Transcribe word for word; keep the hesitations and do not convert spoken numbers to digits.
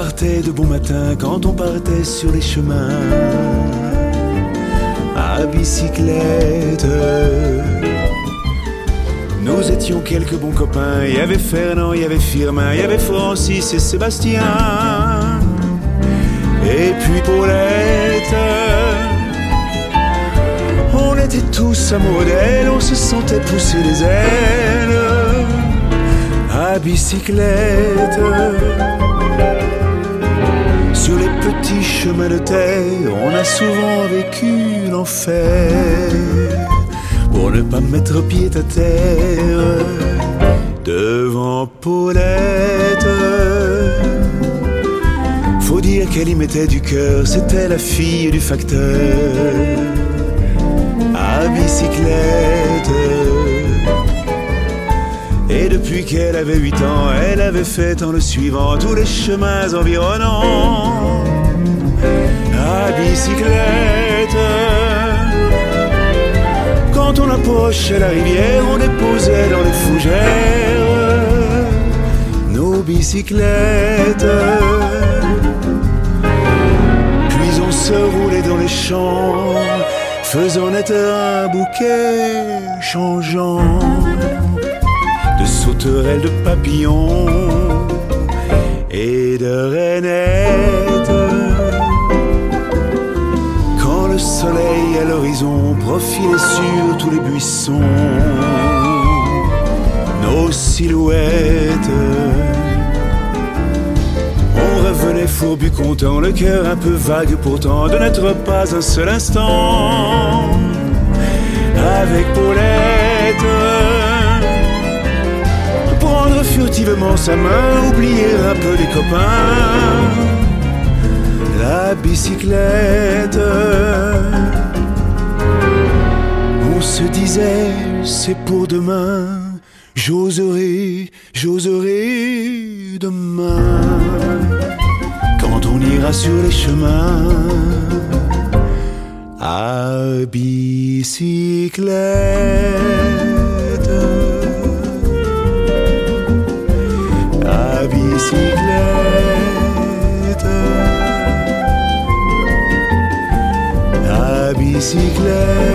partait de bon matin, quand on partait sur les chemins à bicyclette. Nous étions quelques bons copains, il y avait Fernand, il y avait Firmin, il y avait Francis et Sébastien. Et puis Paulette, on était tous amoureux d'elle, on se sentait pousser les ailes à bicyclette. Sur les petits chemins de terre, on a souvent vécu l'enfer pour ne pas mettre pied à terre devant Paulette. Faut dire qu'elle y mettait du cœur, c'était la fille du facteur à bicyclette. Et depuis qu'elle avait huit ans, elle avait fait en le suivant tous les chemins environnants à bicyclette. Quand on approchait la rivière, on déposait dans les fougères nos bicyclettes. Puis on se roulait dans les champs, faisant naître un bouquet changeant de sauterelles, de papillons et de rainettes. Quand le soleil à l'horizon profilait sur tous les buissons nos silhouettes, on revenait fourbu content, le cœur un peu vague pourtant, de n'être pas un seul instant avec Paulette. Prendre furtivement sa main, oublier un peu les copains, la bicyclette. On se disait, c'est pour demain, j'oserai, j'oserai demain, quand on ira sur les chemins à bicyclette. À bicyclette, à bicyclette.